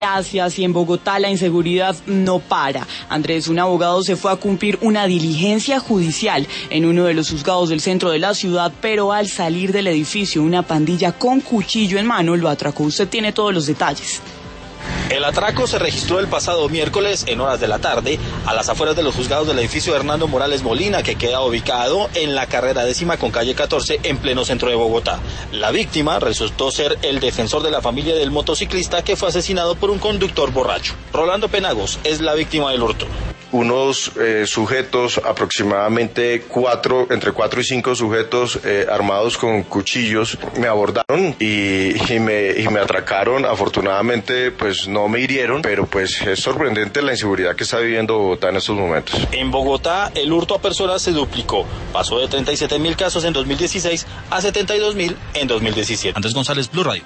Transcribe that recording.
Gracias, y en Bogotá la inseguridad no para. Andrés, un abogado, se fue a cumplir una diligencia judicial en uno de los juzgados del centro de la ciudad, pero al salir del edificio una pandilla con cuchillo en mano lo atracó. Usted tiene todos los detalles. El atraco se registró el pasado miércoles en horas de la tarde a las afueras de los juzgados del edificio Hernando Morales Molina, que queda ubicado en la carrera 10ª con calle 14 en pleno centro de Bogotá. La víctima resultó ser el defensor de la familia del motociclista que fue asesinado por un conductor borracho. Rolando Penagos es la víctima del hurto. Unos sujetos, aproximadamente entre 4 y 5 sujetos armados con cuchillos, me abordaron y me atracaron. Afortunadamente, pues no me hirieron, pero pues es sorprendente la inseguridad que está viviendo Bogotá en estos momentos. En Bogotá, el hurto a personas se duplicó. Pasó de 37.000 casos en 2016 a 72.000 en 2017. Andrés González, Blue Radio.